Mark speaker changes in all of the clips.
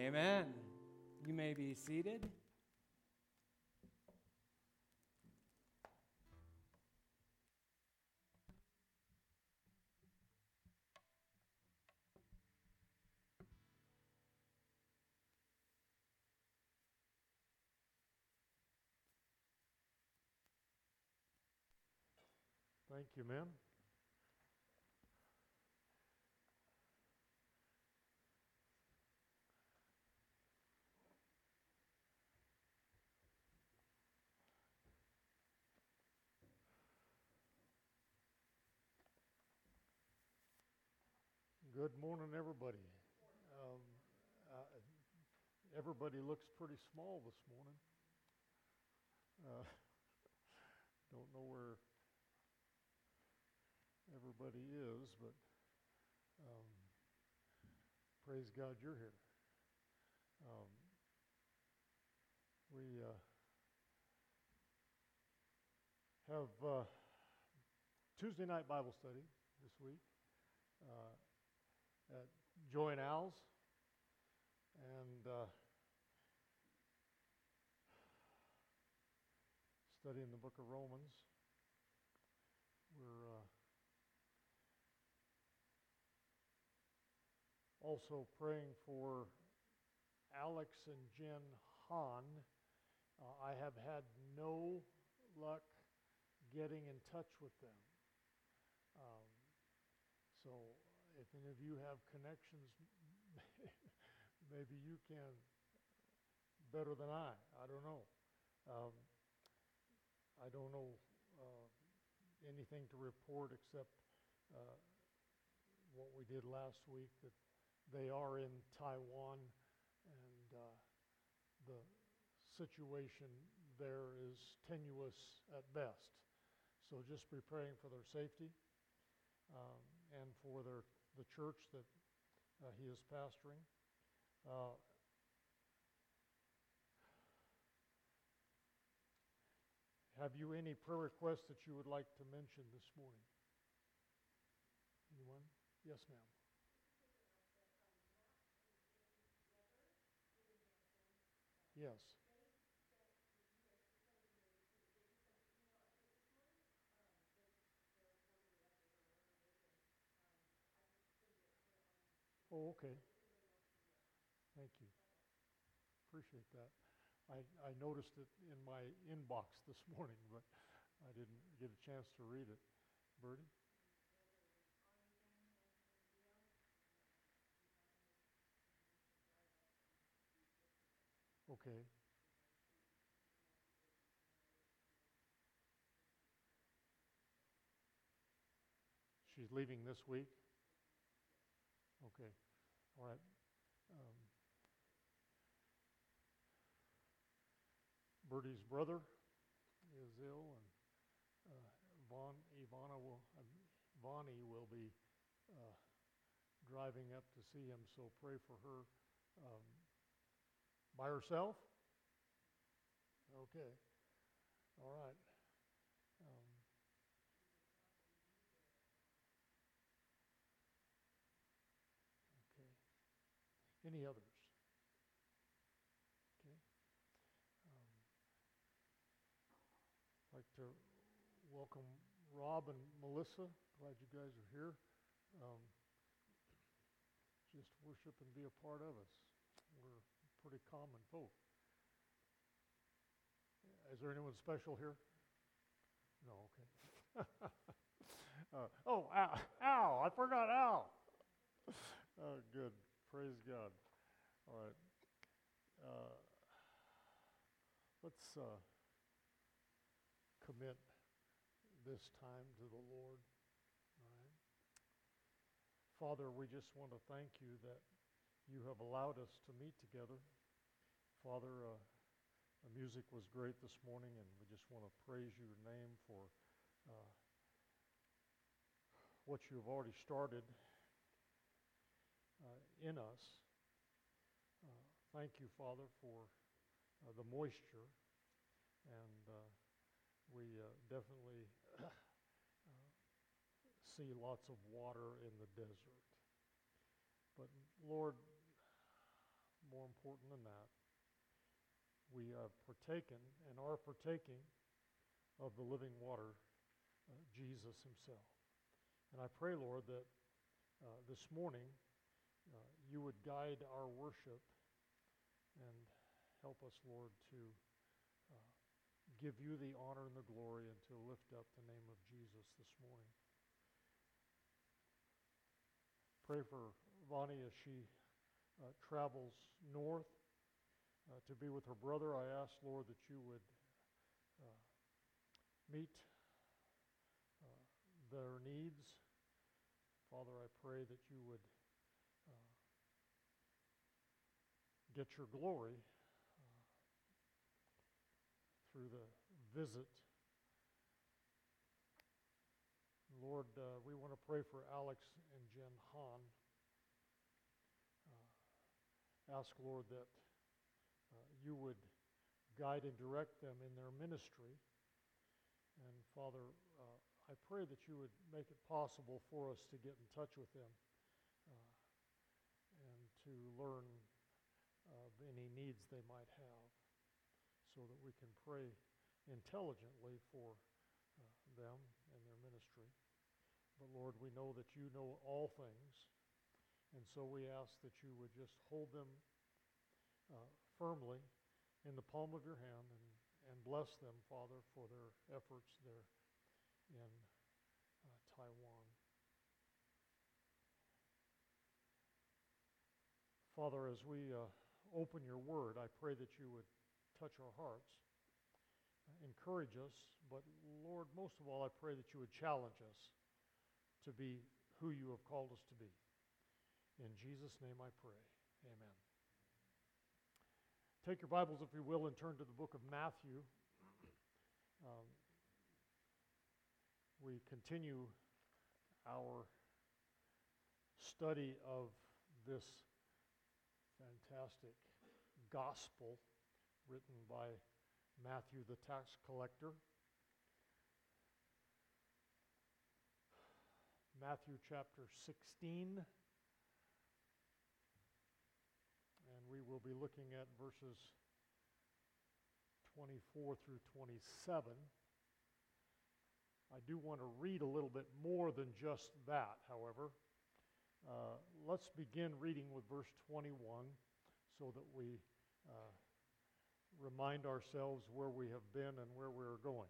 Speaker 1: Amen. You may be seated.
Speaker 2: Thank you, ma'am. Good morning, everybody. Um, Everybody looks pretty small this morning. Don't know where everybody is, but um, praise God you're here. We have Tuesday night Bible study this week at Joy and Al's, and studying the book of Romans. We're also praying for Alex and Jen Hahn. I have had no luck getting in touch with them. So if any of you have connections, maybe you can better than I don't know. I don't know anything to report except what we did last week, that they are in Taiwan, and the situation there is tenuous at best. So just be praying for their safety and for the church that he is pastoring. Have you any prayer requests that you would like to mention this morning? Anyone? Yes, ma'am. Yes. Oh, okay. Thank you. Appreciate that. I noticed it in my inbox this morning, but I didn't get a chance to read it. Bertie? Okay. She's leaving this week? Okay. All right. Bertie's brother is ill, and Vonnie will be driving up to see him, so pray for her. By herself? Okay. All right. Okay. Any others? Okay. I'd like to welcome Rob and Melissa. Glad you guys are here. Just worship and be a part of us. We're pretty common folk. Is there anyone special here? No, okay. Oh, Al! I forgot Al! Oh, good. Praise God. All right. Let's commit this time to the Lord. All right. Father, we just want to thank you that you have allowed us to meet together. Father, the music was great this morning, and we just want to praise your name for what you have already started in us. Thank you, Father, for the moisture, and we definitely see lots of water in the desert. But Lord, more important than that, we have partaken and are partaking of the living water, Jesus himself. And I pray, Lord, that this morning you would guide our worship and help us, Lord, to give you the honor and the glory and to lift up the name of Jesus this morning. Pray for Vonnie as she travels north to be with her brother. I ask, Lord, that you would meet their needs. Father, I pray that you would get your glory through the visit. Lord, we want to pray for Alex and Jen Hahn. Ask, Lord, that you would guide and direct them in their ministry. And Father, I pray that you would make it possible for us to get in touch with them and to learn of any needs they might have so that we can pray intelligently for them and their ministry. But Lord, we know that you know all things, and so we ask that you would just hold them firmly in the palm of your hand and bless them, Father, for their efforts there in Taiwan. Father, as we open your word, I pray that you would touch our hearts, encourage us, but Lord, most of all, I pray that you would challenge us to be who you have called us to be. In Jesus' name I pray. Amen. Take your Bibles, if you will, and turn to the book of Matthew. We continue our study of this fantastic gospel written by Matthew the tax collector. Matthew chapter 16. And we will be looking at verses 24 through 27. I do want to read a little bit more than just that, however. Let's begin reading with verse 21 so that we remind ourselves where we have been and where we're going.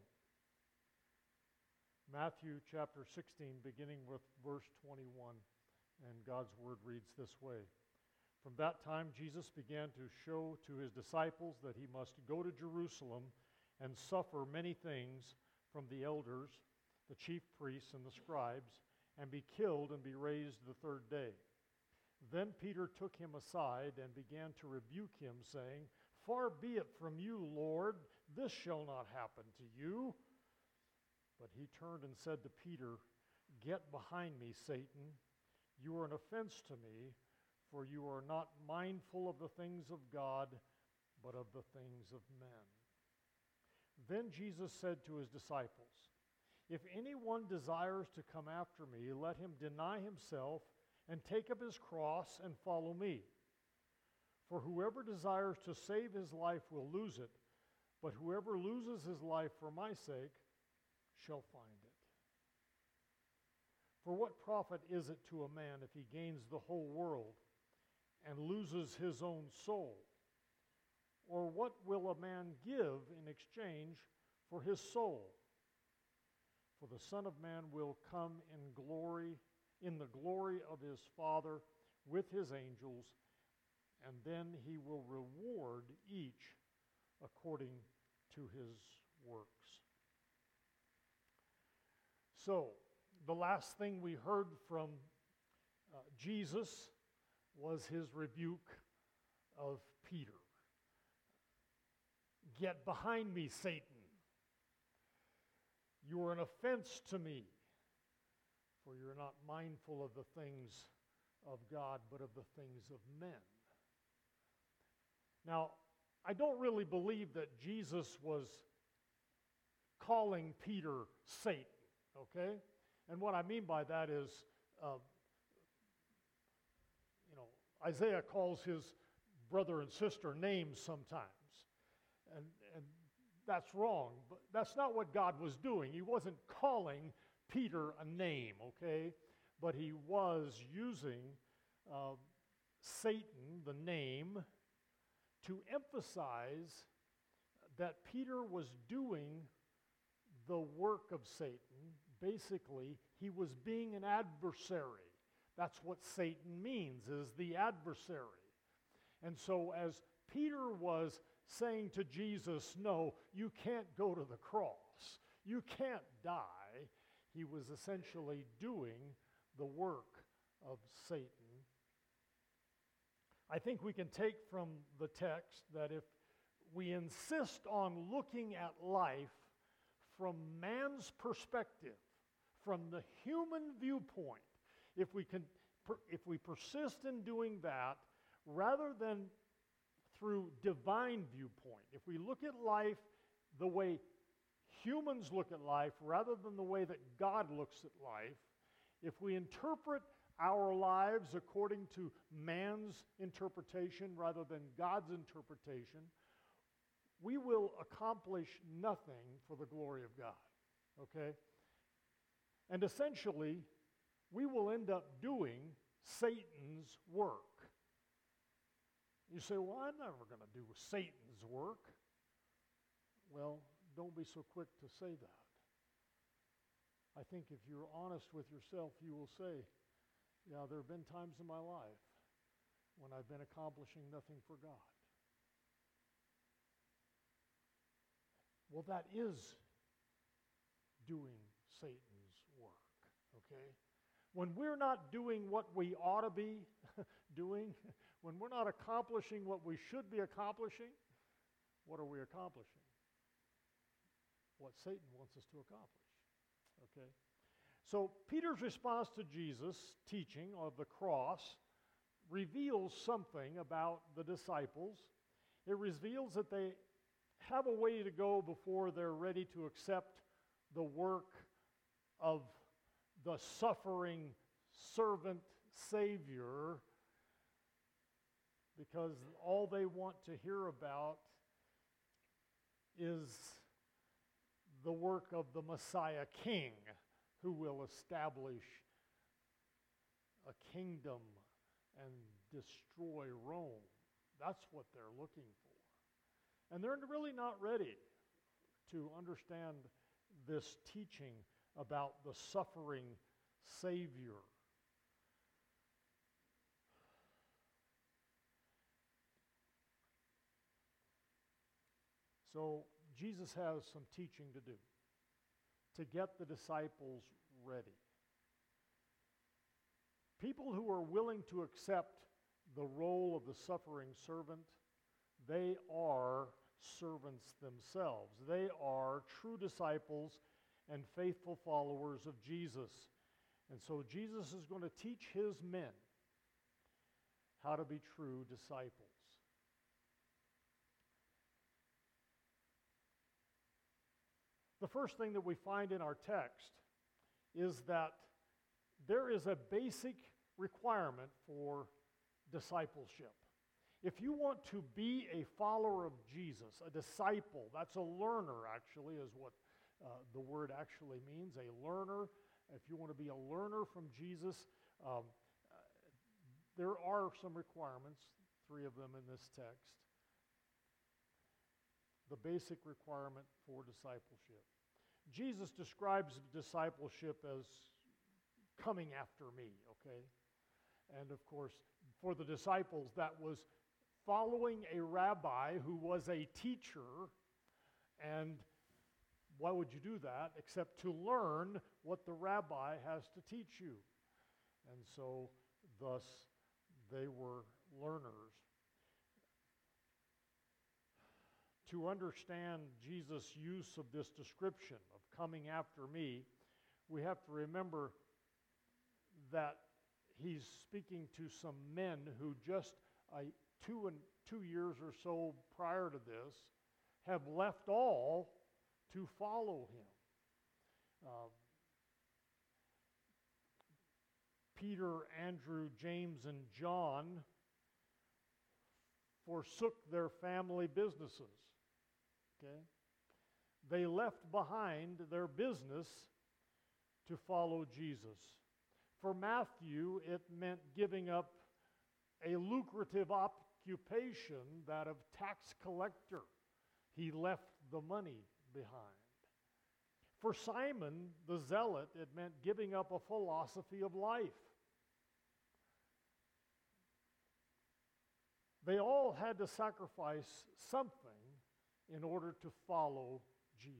Speaker 2: Matthew chapter 16, beginning with verse 21, and God's word reads this way. From that time Jesus began to show to his disciples that he must go to Jerusalem and suffer many things from the elders, the chief priests, and the scribes, and be killed and be raised the third day. Then Peter took him aside and began to rebuke him, saying, Far be it from you, Lord, this shall not happen to you. But he turned and said to Peter, Get behind me, Satan. You are an offense to me, for you are not mindful of the things of God, but of the things of men. Then Jesus said to his disciples, If anyone desires to come after me, let him deny himself and take up his cross and follow me. For whoever desires to save his life will lose it, but whoever loses his life for my sake shall find it. For what profit is it to a man if he gains the whole world and loses his own soul? Or what will a man give in exchange for his soul? For the Son of Man will come in the glory of his Father with his angels, and then he will reward each according to his works. So, the last thing we heard from Jesus was his rebuke of Peter. Get behind me, Satan. You are an offense to me, for you're not mindful of the things of God, but of the things of men. Now, I don't really believe that Jesus was calling Peter Satan, okay? And what I mean by that is, Isaiah calls his brother and sister names sometimes. And that's wrong. But that's not what God was doing. He wasn't calling Peter a name, okay? But he was using Satan, the name, to emphasize that Peter was doing the work of Satan. Basically, he was being an adversary. That's what Satan means, is the adversary. And so as Peter was saying to Jesus, no, you can't go to the cross, you can't die, he was essentially doing the work of Satan. I think we can take from the text that if we insist on looking at life from man's perspective, from the human viewpoint, if we persist in doing that, rather than through divine viewpoint, if we look at life the way humans look at life rather than the way that God looks at life, if we interpret our lives according to man's interpretation rather than God's interpretation, we will accomplish nothing for the glory of God, okay? And essentially, we will end up doing Satan's work. You say, well, I'm never going to do Satan's work. Well, don't be so quick to say that. I think if you're honest with yourself, you will say, yeah, there have been times in my life when I've been accomplishing nothing for God. Well, that is doing Satan's work, okay? When we're not doing what we ought to be doing, when we're not accomplishing what we should be accomplishing, what are we accomplishing? What Satan wants us to accomplish, okay? So Peter's response to Jesus' teaching of the cross reveals something about the disciples. It reveals that they have a way to go before they're ready to accept the work of the suffering servant Savior, because all they want to hear about is the work of the Messiah King, who will establish a kingdom and destroy Rome. That's what they're looking for. And they're really not ready to understand this teaching about the suffering Savior. So Jesus has some teaching to do to get the disciples ready. People who are willing to accept the role of the suffering servant, they are servants themselves. They are true disciples and faithful followers of Jesus. And so Jesus is going to teach his men how to be true disciples. The first thing that we find in our text is that there is a basic requirement for discipleship. If you want to be a follower of Jesus, a disciple, that's a learner actually is what the word actually means, a learner. If you want to be a learner from Jesus, there are some requirements, 3 of them in this text. The basic requirement for discipleship. Jesus describes discipleship as coming after me, okay? And of course, for the disciples, that was following a rabbi who was a teacher. And why would you do that except to learn what the rabbi has to teach you? And so, thus, they were learners. To understand Jesus' use of this description of coming after me, we have to remember that he's speaking to some men who just 2 years or so prior to this have left all to follow him. Peter, Andrew, James, and John forsook their family businesses. Okay? They left behind their business to follow Jesus. For Matthew, it meant giving up a lucrative occupation, that of tax collector. He left the money behind. For Simon the Zealot, it meant giving up a philosophy of life. They all had to sacrifice something in order to follow Jesus.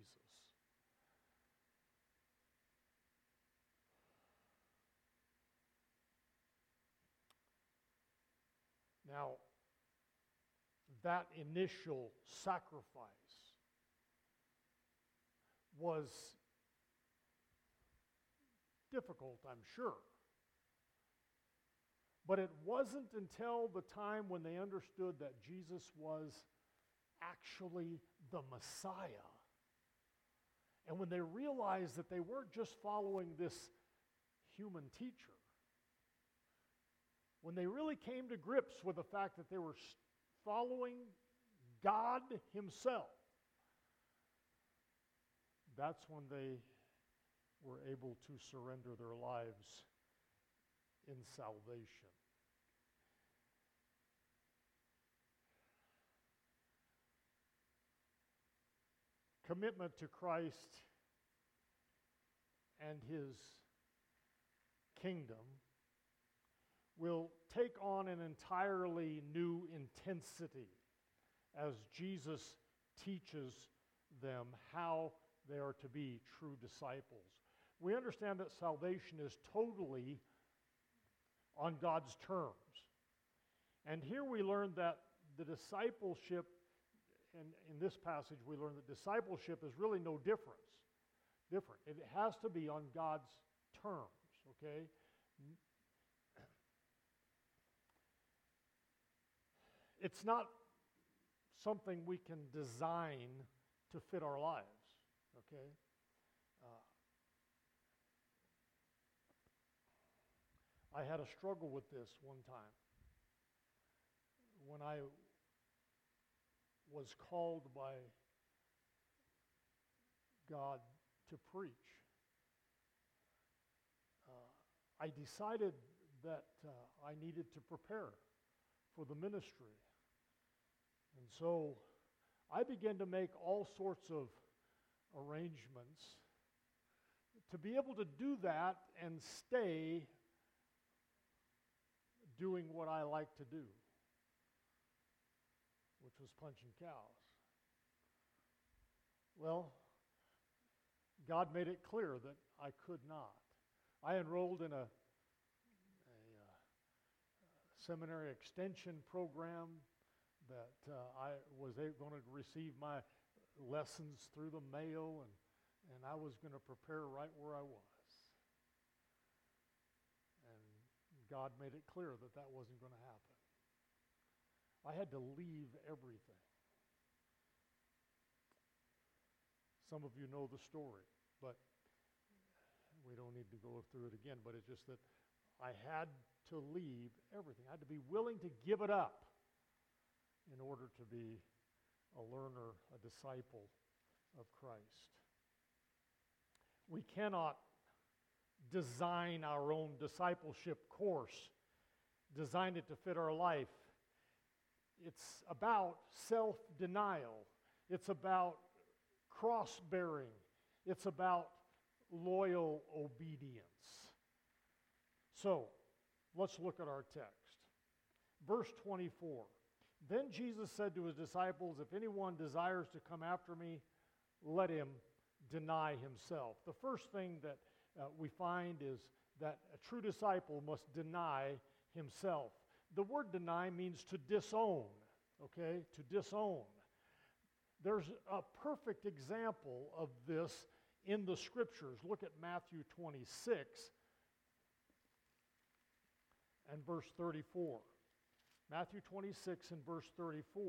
Speaker 2: Now, that initial sacrifice was difficult, I'm sure. But it wasn't until the time when they understood that Jesus was actually the Messiah, and when they realized that they weren't just following this human teacher, when they really came to grips with the fact that they were following God Himself, that's when they were able to surrender their lives in salvation. Commitment to Christ and His kingdom will take on an entirely new intensity as Jesus teaches them how they are to be true disciples. We understand that salvation is totally on God's terms. And here we learn that the discipleship, and in this passage we learn that discipleship is really no different. It has to be on God's terms, okay? It's not something we can design to fit our lives, okay? I had a struggle with this one time. When I was called by God to preach, I decided that I needed to prepare for the ministry. And so I began to make all sorts of arrangements to be able to do that and stay doing what I like to do, which was punching cows. Well, God made it clear that I could not. I enrolled in a seminary extension program that I was going to receive my lessons through the mail, and I was going to prepare right where I was. And God made it clear that that wasn't going to happen. I had to leave everything. Some of you know the story, but we don't need to go through it again, but it's just that I had to leave everything. I had to be willing to give it up in order to be a learner, a disciple of Christ. We cannot design our own discipleship course, design it to fit our life. It's about self-denial. It's about cross-bearing. It's about loyal obedience. So, let's look at our text. Verse 24. Then Jesus said to His disciples, "If anyone desires to come after me, let him deny himself." The first thing that we find is that a true disciple must deny himself. The word deny means to disown, okay? To disown. There's a perfect example of this in the Scriptures. Look at Matthew 26 and verse 34. Matthew 26 and verse 34.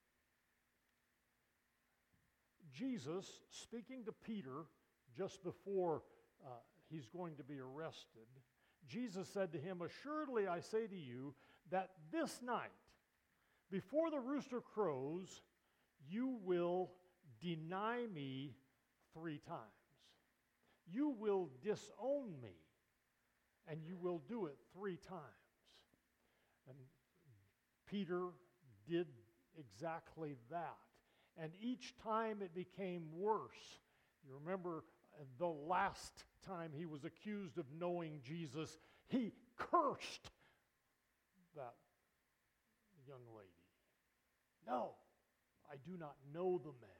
Speaker 2: Jesus, speaking to Peter just before he's going to be arrested, Jesus said to him, "Assuredly I say to you that this before the rooster crows, you will deny me 3 times. You will disown me, and you will do it 3 times. And Peter did exactly that. And each time it became worse. You remember the last time he was accused of knowing Jesus, he cursed that young lady. No, I do not know the man.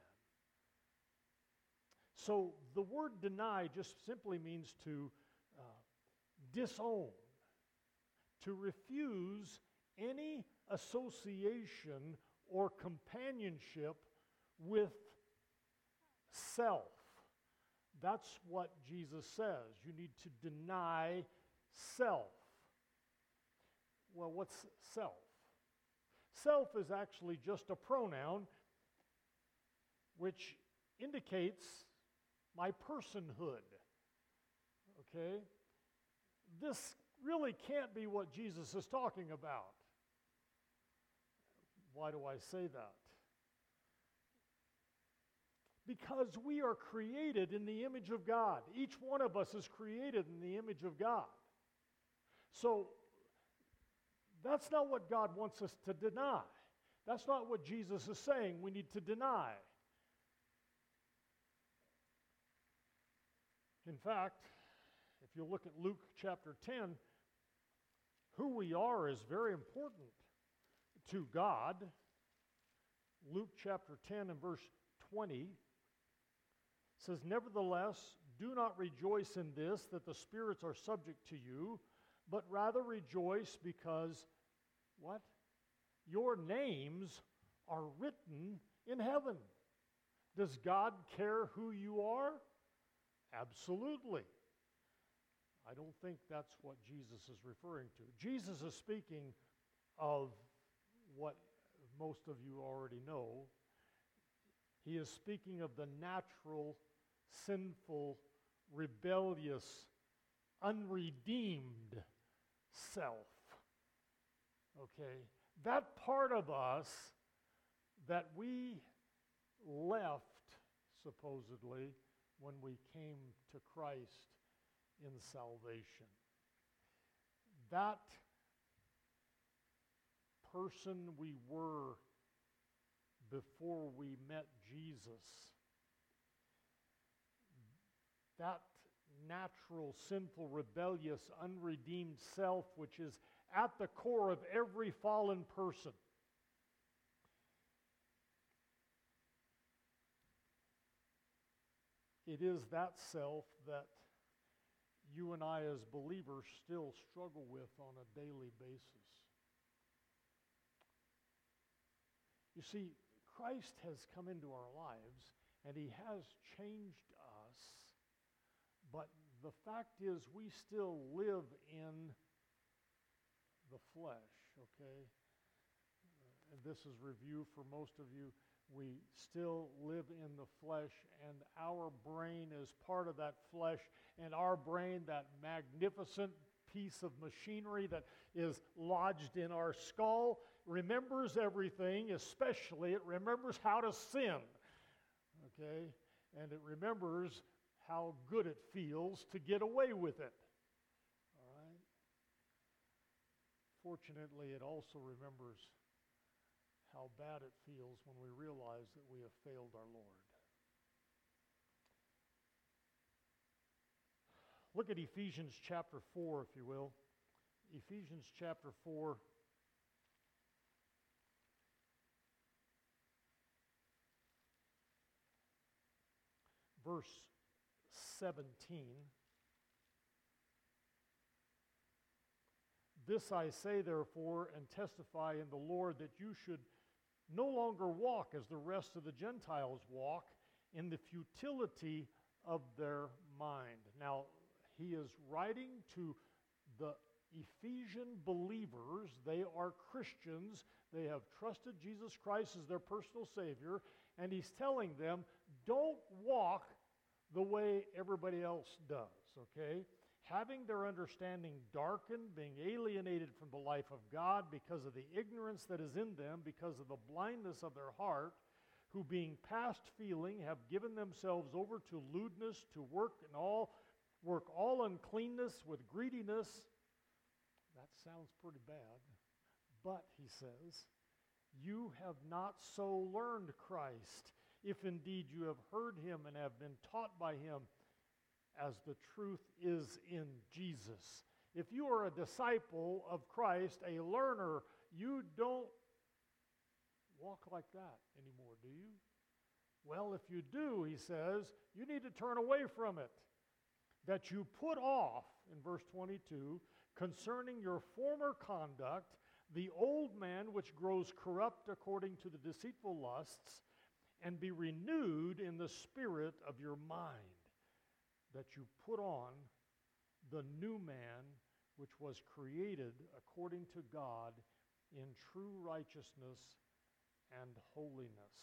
Speaker 2: So the word deny just simply means to disown, to refuse any association or companionship with self. That's what Jesus says. You need to deny self. Well, what's self? Self is actually just a pronoun which indicates my personhood. Okay? This really can't be what Jesus is talking about. Why do I say that? Because we are created in the image of God. Each one of us is created in the image of God. So, that's not what God wants us to deny. That's not what Jesus is saying we need to deny. In fact, if you look at Luke chapter 10, who we are is very important to God. Luke chapter 10 and verse 20 says, "Nevertheless, do not rejoice in this, that the spirits are subject to you, but rather rejoice because," what? "Your names are written in heaven." Does God care who you are? Absolutely. I don't think that's what Jesus is referring to. Jesus is speaking of what most of you already know. He is speaking of the natural, sinful, rebellious, unredeemed self. Okay? That part of us that we left, supposedly, when we came to Christ in salvation. That person we were before we met Jesus, that natural, sinful, rebellious, unredeemed self which is at the core of every fallen person, it is that self that you and I as believers still struggle with on a daily basis. You see, Christ has come into our lives and He has changed us, but the fact is we still live in the flesh, okay? And this is review for most of you. We still live in the flesh, and our brain is part of that flesh, and our brain, that magnificent piece of machinery that is lodged in our skull, remembers everything, especially it remembers how to sin, okay? And it remembers how good it feels to get away with it, all right? Fortunately, it also remembers how bad it feels when we realize that we have failed our Lord. Look at Ephesians chapter 4, if you will. Ephesians chapter 4. Verse 17. "This I say, therefore, and testify in the Lord, that you should no longer walk as the rest of the Gentiles walk, in the futility of their mind." Now, he is writing to the Ephesian believers. They are Christians. They have trusted Jesus Christ as their personal Savior. And he's telling them, don't walk the way everybody else does, okay? having their understanding darkened, being alienated from the life of God because of the ignorance that is in them, because of the blindness of their heart, who being past feeling have given themselves over to lewdness, to work all uncleanness with greediness. That sounds pretty bad. But, he says, you have not so learned Christ, if indeed you have heard him and have been taught by him, as the truth is in Jesus. If you are a disciple of Christ, a learner, you don't walk like that anymore, do you? Well, if you do, he says, you need to turn away from it. That you put off, in verse 22, concerning your former conduct, the old man which grows corrupt according to the deceitful lusts, and be renewed in the spirit of your mind. That you put on the new man which was created according to God in true righteousness and holiness.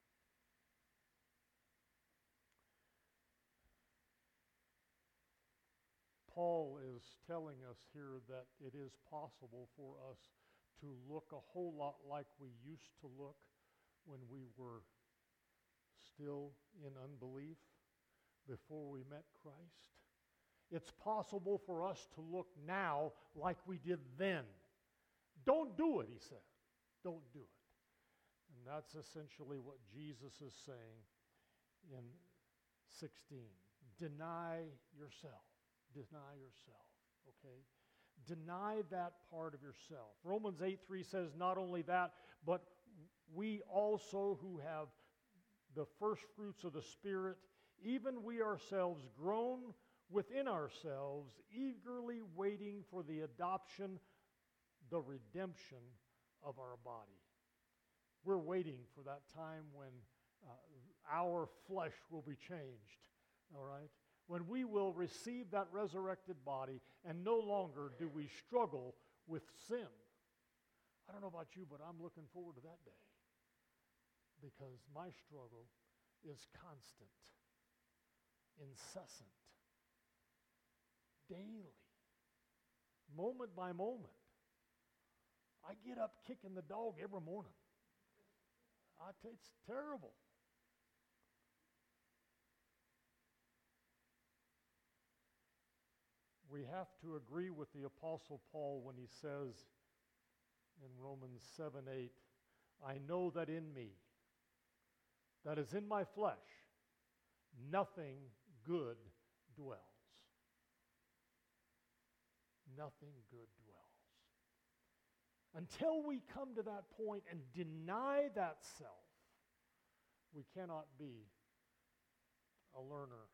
Speaker 2: Paul is telling us here that it is possible for us to look a whole lot like we used to look when we were still in unbelief before we met Christ. It's possible for us to look now like we did then. Don't do it, he said. Don't do it. And that's essentially what Jesus is saying in 16. Deny yourself. Deny yourself, okay? Deny that part of yourself. Romans 8:3 says not only that, but we also who have the first fruits of the Spirit, even we ourselves groan within ourselves, eagerly waiting for the adoption, the redemption of our body. We're waiting for that time when our flesh will be changed, all right? When we will receive that resurrected body and no longer do we struggle with sin. I don't know about you, but I'm looking forward to that day because my struggle is constant, incessant, daily, moment by moment. I get up kicking the dog every morning. It's terrible. We have to agree with the Apostle Paul when he says in Romans 7:8, I know that in me, that is in my flesh, nothing good dwells. Nothing good dwells. Until we come to that point and deny that self, we cannot be a learner.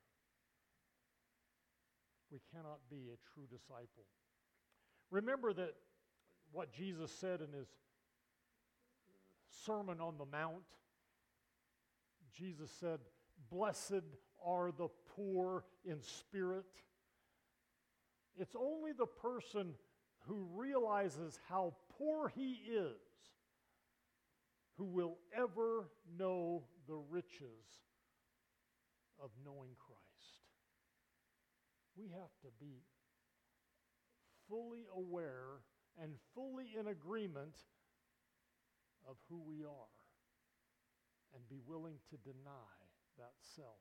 Speaker 2: We cannot be a true disciple. Remember that what Jesus said in his Sermon on the Mount. Jesus said, blessed are the poor in spirit. It's only the person who realizes how poor he is who will ever know the riches of knowing Christ. We have to be fully aware and fully in agreement of who we are and be willing to deny that self.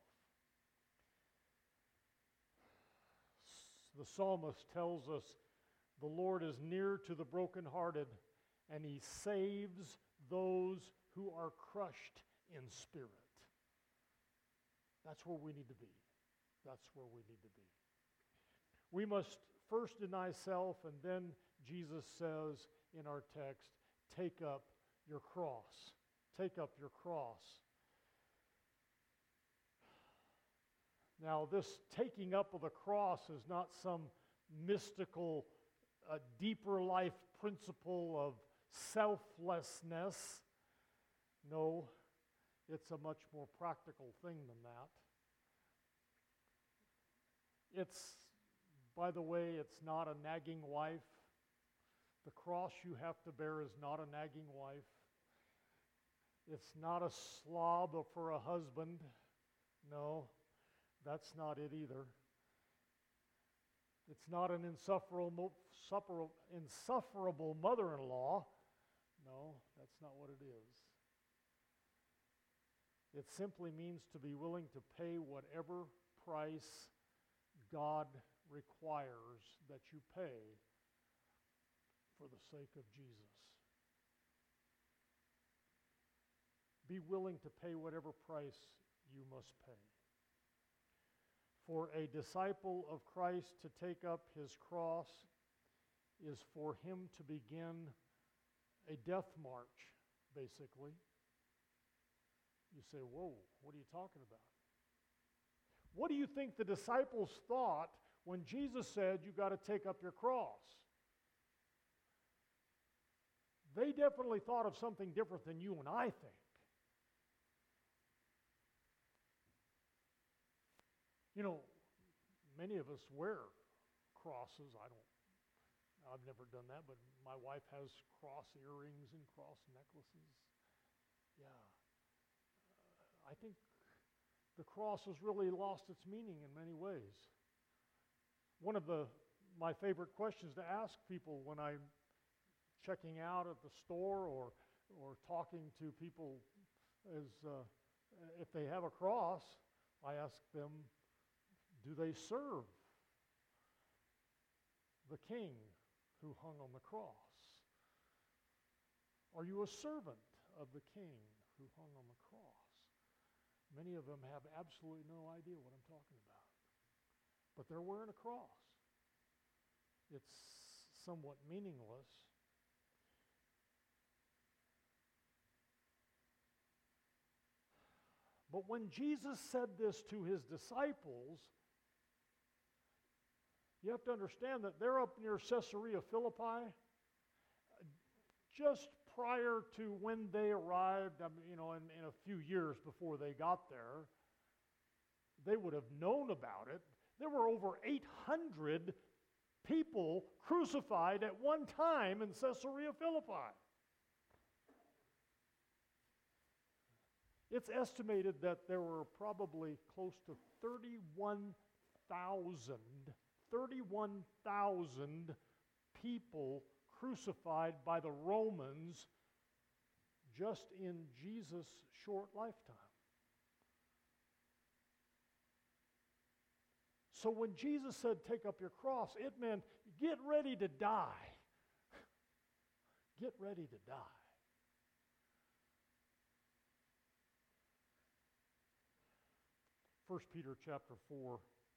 Speaker 2: The psalmist tells us the Lord is near to the brokenhearted and he saves those who are crushed in spirit. That's where we need to be. That's where we need to be. We must first deny self, and then Jesus says in our text, take up your cross. Take up your cross. Now, this taking up of the cross is not some mystical, deeper life principle of selflessness. No, it's a much more practical thing than that. By the way, it's not a nagging wife. The cross you have to bear is not a nagging wife. It's not a slob for a husband. No, that's not it either. It's not an insufferable mother-in-law. No, that's not what it is. It simply means to be willing to pay whatever price God requires that you pay for the sake of Jesus. Be willing to pay whatever price you must pay. For a disciple of Christ to take up his cross is for him to begin a death march, basically. You say, whoa, what are you talking about? What do you think the disciples thought when Jesus said, you got to take up your cross? They definitely thought of something different than you and I think. You know, many of us wear crosses. I've never done that, but my wife has cross earrings and cross necklaces. Yeah. I think the cross has really lost its meaning in many ways. One of my favorite questions to ask people when I'm checking out at the store or talking to people is if they have a cross, I ask them, do they serve the King who hung on the cross? Are you a servant of the King who hung on the cross? Many of them have absolutely no idea what I'm talking about. But they're wearing a cross. It's somewhat meaningless. But when Jesus said this to his disciples, you have to understand that they're up near Caesarea Philippi. Just prior to when they arrived, in a few years before they got there, they would have known about it. There were over 800 people crucified at one time in Caesarea Philippi. It's estimated that there were probably close to 31,000 people crucified by the Romans just in Jesus' short lifetime. So when Jesus said, take up your cross, it meant get ready to die. Get ready to die. First Peter chapter 4.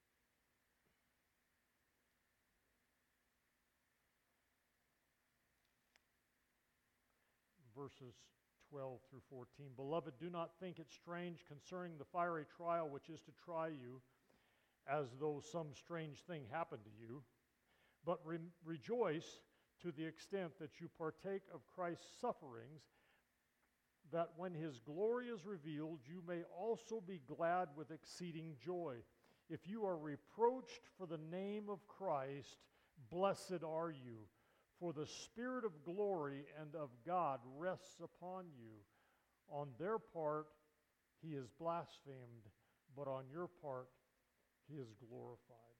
Speaker 2: Verses 12 through 14. Beloved, do not think it strange concerning the fiery trial which is to try you, as though some strange thing happened to you, but rejoice to the extent that you partake of Christ's sufferings, that when his glory is revealed, you may also be glad with exceeding joy. If you are reproached for the name of Christ, blessed are you, for the Spirit of glory and of God rests upon you. On their part, he is blasphemed, but on your part, he is glorified.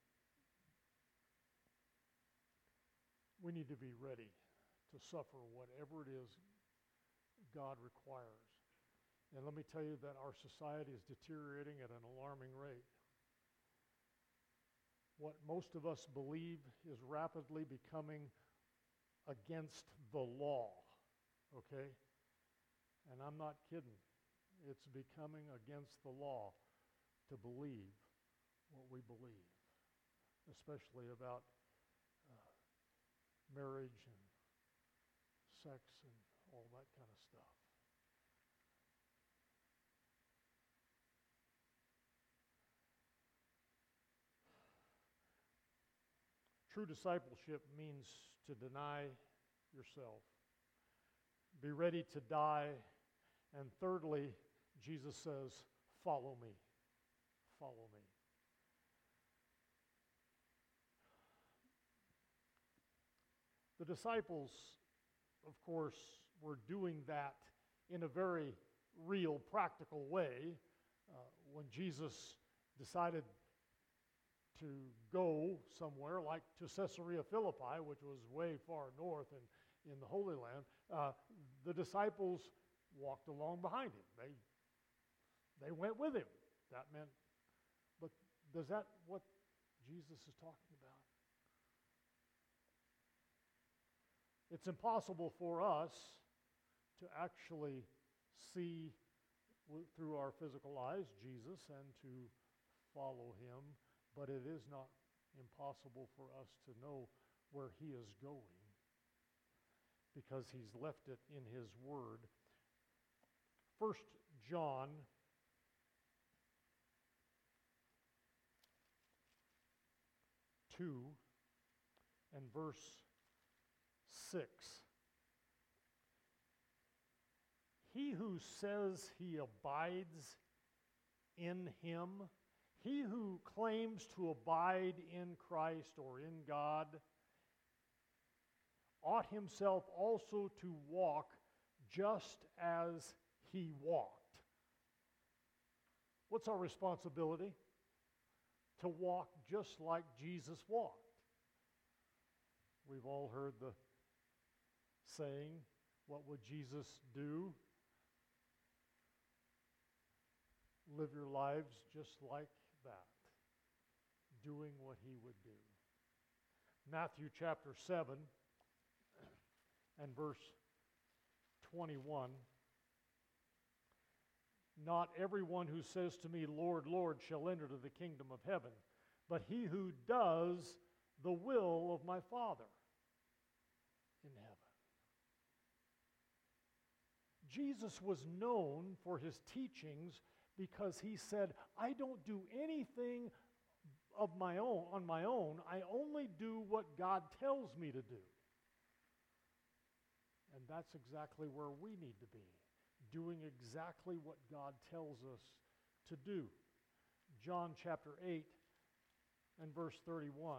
Speaker 2: We need to be ready to suffer whatever it is God requires. And let me tell you that our society is deteriorating at an alarming rate. What most of us believe is rapidly becoming against the law, okay? And I'm not kidding. It's becoming against the law to believe what we believe, especially about marriage and sex and all that kind of stuff. True discipleship means to deny yourself, be ready to die, and thirdly, Jesus says, follow me. Follow me. The disciples, of course, were doing that in a very real, practical way. When Jesus decided to go somewhere like to Caesarea Philippi, which was way far north in the Holy Land, the disciples walked along behind him. They went with him. That meant, but is that what Jesus is talking about? It's impossible for us to actually see through our physical eyes Jesus and to follow him, but it is not impossible for us to know where he is going because he's left it in his word. 1 John (2) and verse 6. He who says he abides in him, he who claims to abide in Christ or in God, ought himself also to walk just as he walked. What's our responsibility? To walk just like Jesus walked. We've all heard the saying, what would Jesus do? Live your lives just like that, doing what he would do. Matthew chapter 7 and verse 21. Not everyone who says to me, Lord, Lord, shall enter to the kingdom of heaven, but he who does the will of my Father in heaven. Jesus was known for his teachings because he said, I don't do anything of my own, on my own. I only do what God tells me to do. And that's exactly where we need to be, doing exactly what God tells us to do. John chapter 8 and verse 31.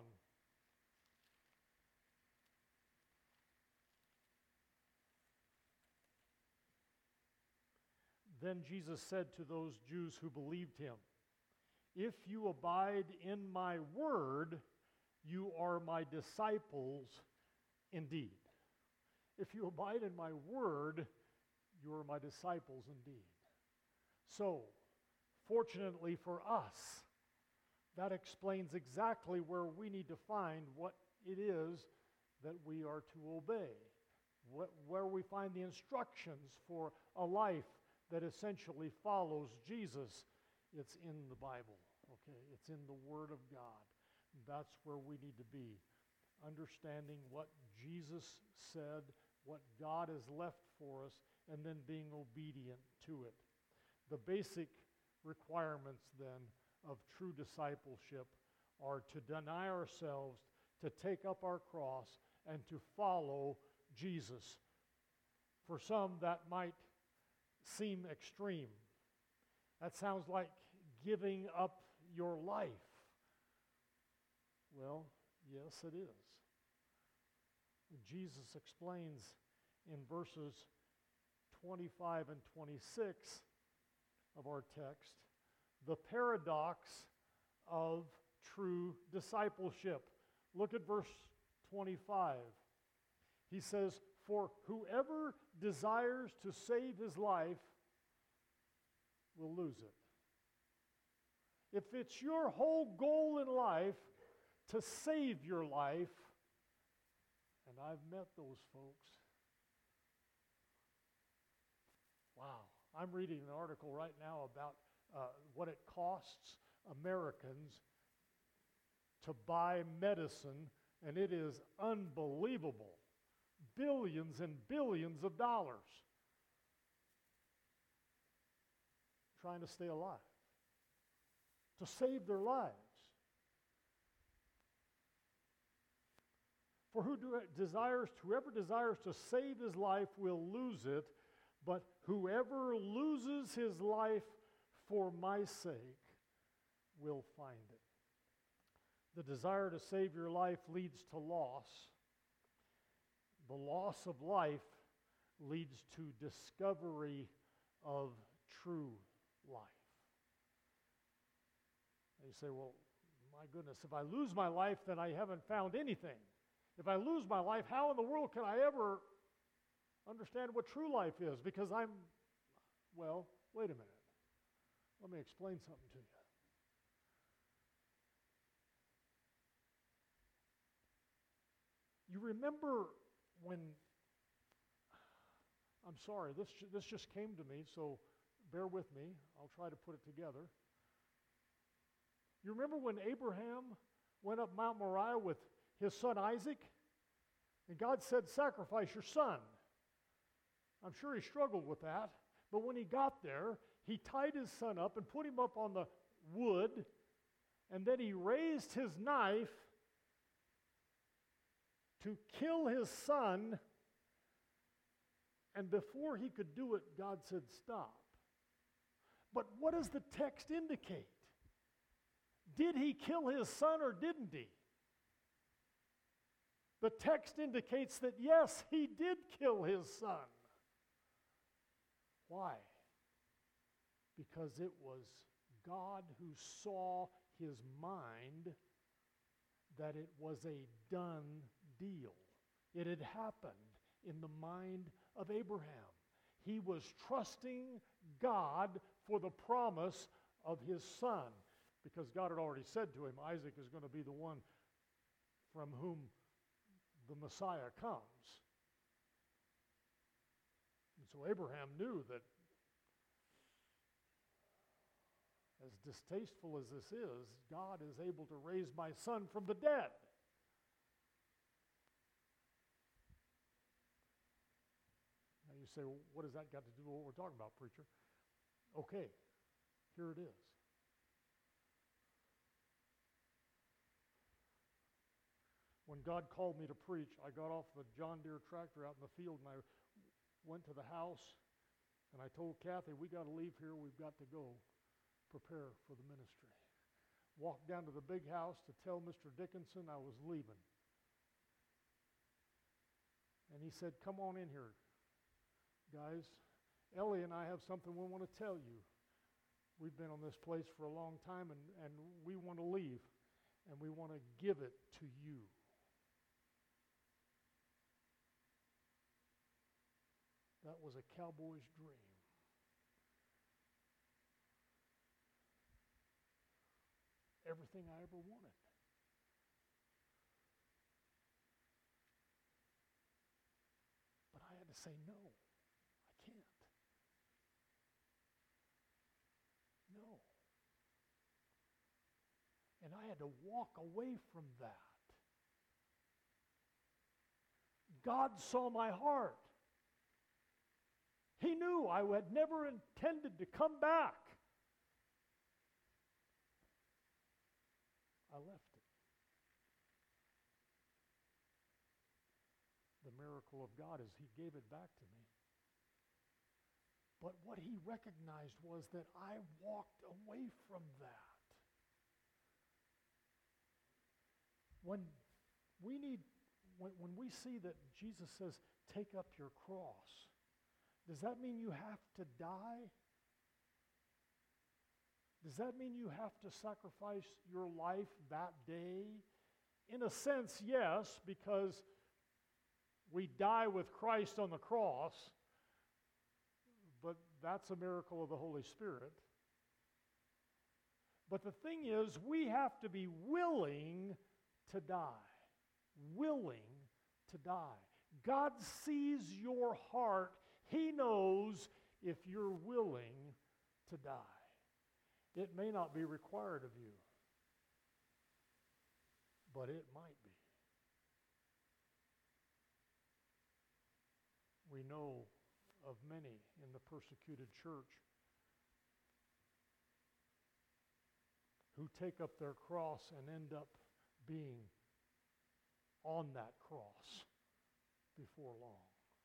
Speaker 2: Then Jesus said to those Jews who believed him, if you abide in my word, you are my disciples indeed. If you abide in my word, you are my disciples indeed. So, fortunately for us, that explains exactly where we need to find what it is that we are to obey, where we find the instructions for a life that essentially follows Jesus. It's in the Bible, okay? It's in the Word of God. That's where we need to be, understanding what Jesus said, what God has left for us, and then being obedient to it. The basic requirements then of true discipleship are to deny ourselves, to take up our cross, and to follow Jesus. For some, that might seem extreme. That sounds like giving up your life. Well, yes, it is. Jesus explains in verses 25 and 26 of our text the paradox of true discipleship. Look at verse 25. He says, for whoever desires to save his life will lose it. If it's your whole goal in life to save your life, and I've met those folks. Wow. I'm reading an article right now about what it costs Americans to buy medicine, and it is unbelievable. Billions and billions of dollars trying to stay alive, to save their lives. For whoever desires to save his life will lose it, but whoever loses his life for my sake will find it. The desire to save your life leads to loss. The loss of life leads to discovery of true life. You say, well, my goodness, if I lose my life, then I haven't found anything. If I lose my life, how in the world can I ever understand what true life is? Because well, wait a minute. Let me explain something to you. You remember when, I'm sorry, this just came to me, so bear with me. I'll try to put it together. You remember when Abraham went up Mount Moriah with his son Isaac? And God said, sacrifice your son. I'm sure he struggled with that. But when he got there, he tied his son up and put him up on the wood. And then he raised his knife to kill his son. And before he could do it, God said, stop. But what does the text indicate? Did he kill his son or didn't he? The text indicates that yes, he did kill his son. Why? Because it was God who saw his mind that it was a done deal. It had happened in the mind of Abraham. He was trusting God for the promise of his son, because God had already said to him, Isaac is going to be the one from whom the Messiah comes. And so Abraham knew that, as distasteful as this is, God is able to raise my son from the dead. Now you say, well, what has that got to do with what we're talking about, preacher? Okay, here it is. When God called me to preach, I got off the John Deere tractor out in the field and I went to the house and I told Kathy, we got to leave here, we've got to go prepare for the ministry. Walked down to the big house to tell Mr. Dickinson I was leaving. And he said, come on in here, guys. Ellie and I have something we want to tell you. We've been on this place for a long time and we want to leave and we want to give it to you. That was a cowboy's dream. Everything I ever wanted. But I had to say no. I can't. No. And I had to walk away from that. God saw my heart. He knew I had never intended to come back. I left it. The miracle of God is He gave it back to me. But what He recognized was that I walked away from that. When we see that Jesus says, take up your cross, does that mean you have to die? Does that mean you have to sacrifice your life that day? In a sense, yes, because we die with Christ on the cross, but that's a miracle of the Holy Spirit. But the thing is, we have to be willing to die. Willing to die. God sees your heart. He knows if you're willing to die. It may not be required of you, but it might be. We know of many in the persecuted church who take up their cross and end up being on that cross before long.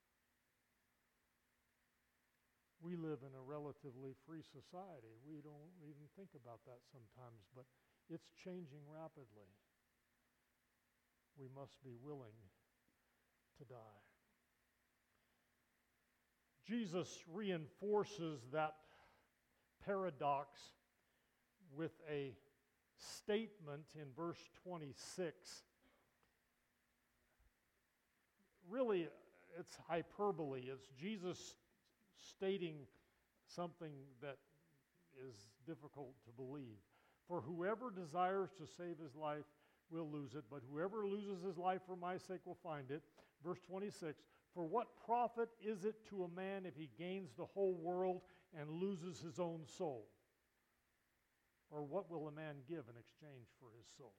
Speaker 2: We live in a relatively free society. We don't even think about that sometimes, but it's changing rapidly. We must be willing to die. Jesus reinforces that paradox with a statement in verse 26, really it's hyperbole. It's Jesus stating something that is difficult to believe. For whoever desires to save his life will lose it, but whoever loses his life for my sake will find it. Verse 26, for what profit is it to a man if he gains the whole world and loses his own soul? Or what will a man give in exchange for his soul?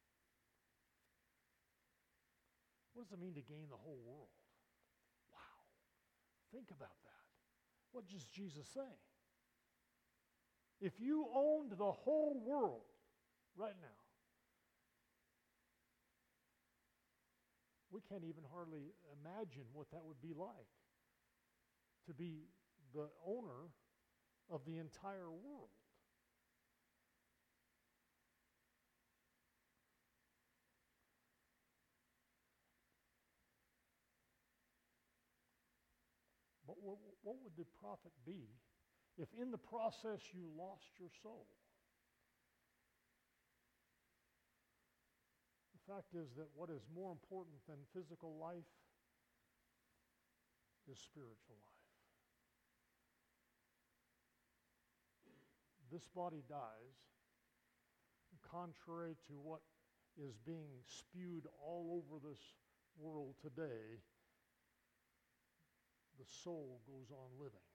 Speaker 2: What does it mean to gain the whole world? Wow. Think about that. What does Jesus say? If you owned the whole world right now, we can't even hardly imagine what that would be like to be the owner of the entire world. But what would the profit be if in the process you lost your soul? The fact is that what is more important than physical life is spiritual life. This body dies, and contrary to what is being spewed all over this world today, the soul goes on living.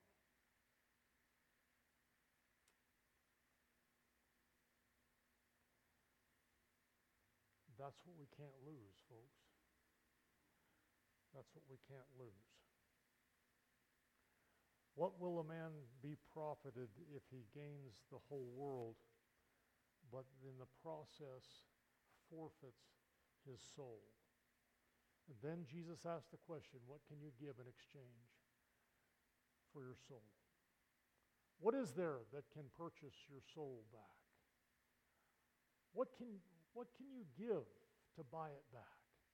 Speaker 2: That's what we can't lose, folks. That's what we can't lose. What will a man be profited if he gains the whole world, but in the process forfeits his soul? And then Jesus asked the question, what can you give in exchange for your soul? What is there that can purchase your soul back? What can you give to buy it back?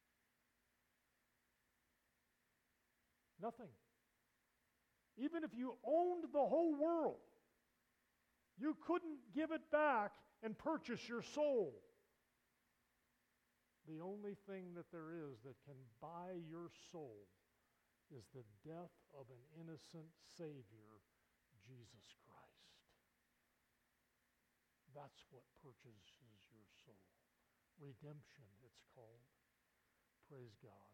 Speaker 2: Nothing. Even if you owned the whole world, you couldn't give it back and purchase your soul. The only thing that there is that can buy your soul is the death of an innocent Savior, Jesus Christ. That's what purchases your soul. Redemption, it's called. Praise God.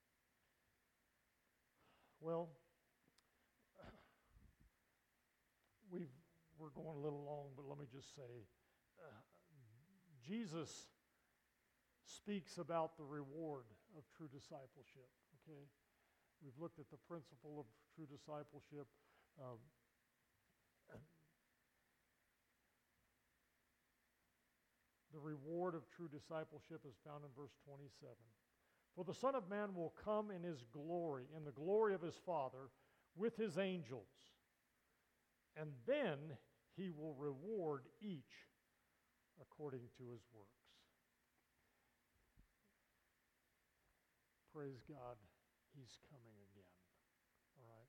Speaker 2: Well, we're going a little long, but let me just say, Jesus speaks about the reward of true discipleship, okay? We've looked at the principle of true discipleship. The reward of true discipleship is found in verse 27. For the Son of Man will come in his glory, in the glory of his Father, with his angels. And then he will reward each according to his works. Praise God, he's coming again. All right?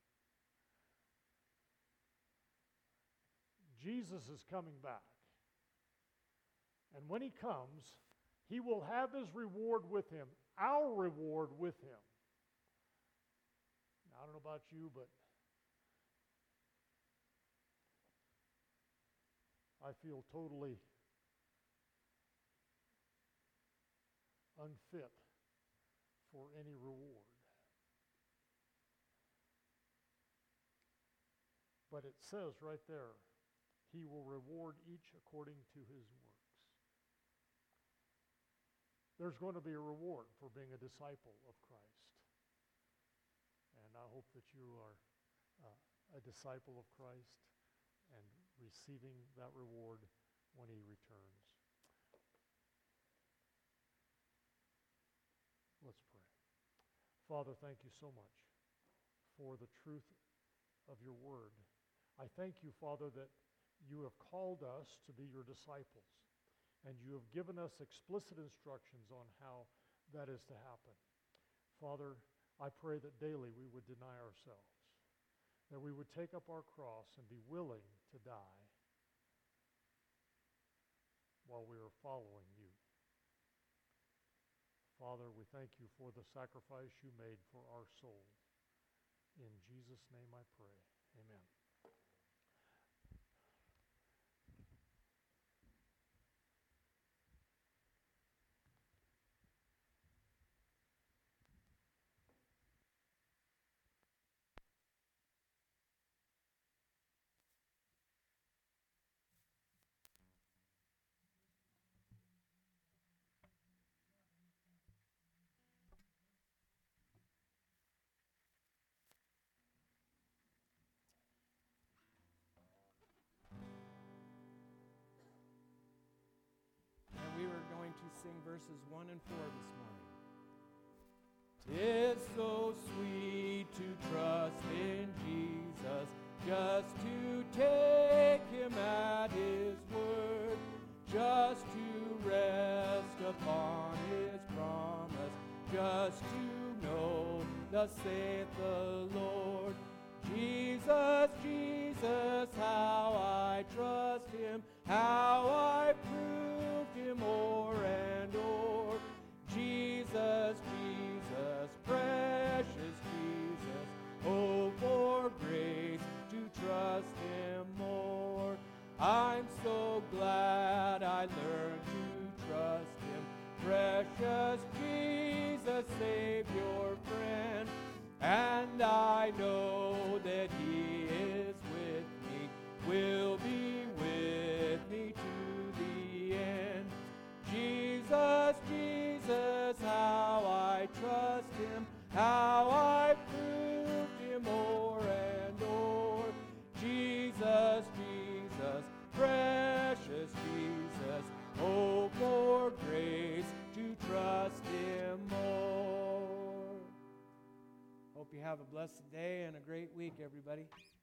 Speaker 2: Jesus is coming back. And when he comes, he will have his reward with him, our reward with him. Now, I don't know about you, but I feel totally unfit for any reward. But it says right there, he will reward each according to his works. There's going to be a reward for being a disciple of Christ. And I hope that you are a disciple of Christ and receiving that reward when he returns. Let's pray. Father, thank you so much for the truth of your word. I thank you, Father, that you have called us to be your disciples, and you have given us explicit instructions on how that is to happen. Father, I pray that daily we would deny ourselves, that we would take up our cross and be willing to die while we are following you. Father, we thank you for the sacrifice you made for our souls. In Jesus' name I pray. Amen.
Speaker 1: And we were going to sing verses 1 and 4 this morning. 'Tis so sweet to trust in Jesus, just to take him at his word, just to rest upon his promise, just to know, thus saith the Lord. Jesus, Jesus, how I trust him, how I proved him o'er and o'er. Jesus, Jesus, precious Jesus, oh, for grace to trust him more. I'm so glad I learned to trust him, precious Jesus, Savior, friend. And I know that he is with me, will be with me to the end. Jesus, Jesus, how I trust him, how I proved him o'er and o'er. Jesus, Jesus, precious Jesus, oh, for grace to trust him more. Hope you have a blessed day and a great week, everybody.